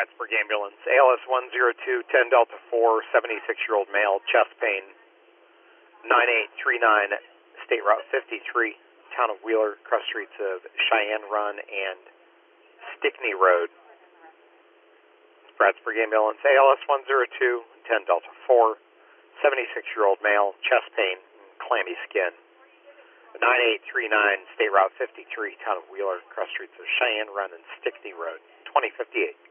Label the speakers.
Speaker 1: Brattsburg Ambulance, ALS 102, 10 Delta 4, 76-year-old male, chest pain, 9839, State Route 53, town of Wheeler, cross streets of Cheyenne Run and Stickney Road. Brattsburg Ambulance, ALS 102, 10 Delta 4, 76-year-old male, chest pain, clammy skin, 9839, State Route 53, town of Wheeler, cross streets of Cheyenne Run and Stickney Road, 2058.